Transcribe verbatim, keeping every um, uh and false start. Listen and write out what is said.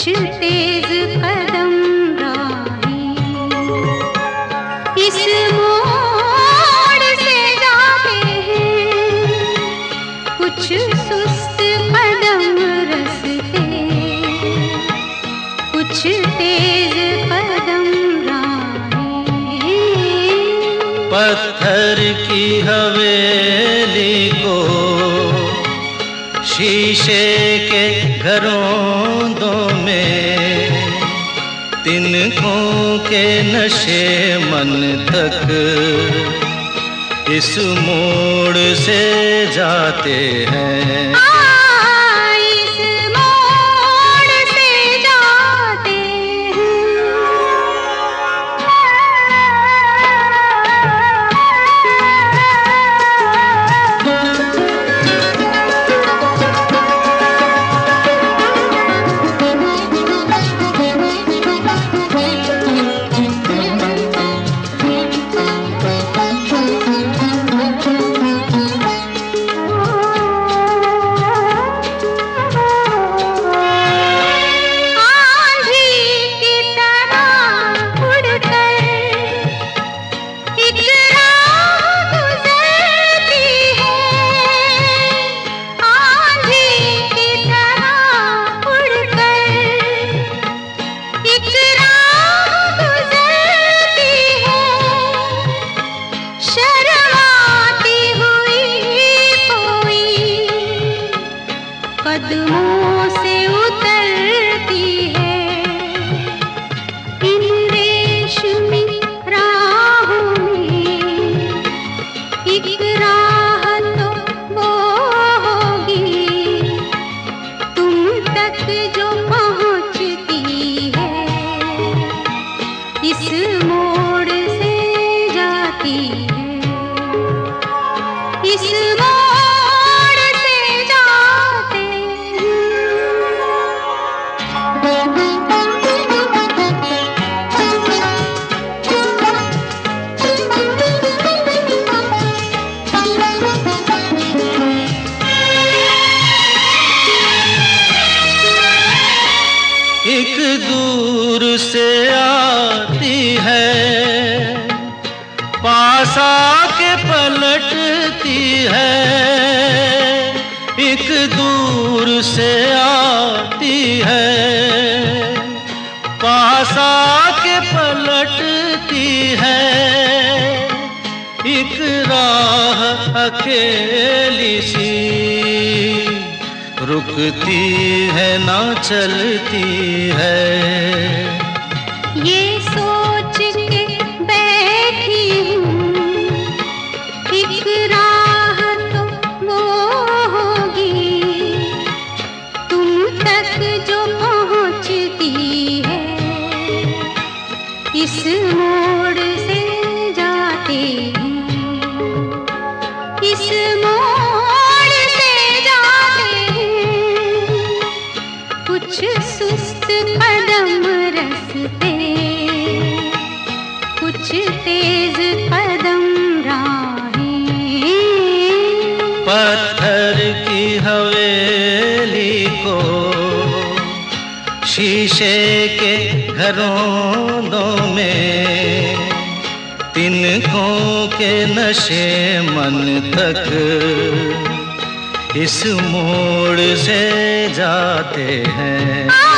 तेज कदम राही इस मोड़ से जाते हैं, कुछ सुस्त कदम रस्ते, कुछ तेज कदम राही। पत्थर की हवेली को शीशे के घरों में, तिनकों के नशे मन तक इस मोड़ से जाते हैं। कदमों से उतरती है इन रेशमी राहों में, एक राह तो वो होगी तुम तक जो पहुंचती है, इस मोड़ से जाती है, इस एक दूर से आती है, पास आके पलटती है, एक दूर से आती है, पास आके पलटती है, एक राह अकेली सी रुकती है ना चलती है। ये सोच के बैठी हूँ एक राह तो वो होगी तुम तक जो पहुँचती है, इस मोड़ से जाते हैं, इस मोड़ से जाते हैं, कुछ सुस्त कदम रस्ते, कुछ तेज कदम राहें। पत्थर की हवेली को शीशे के घरों में, तिनकों के नशे मन तक इस मोड़ से जाते हैं।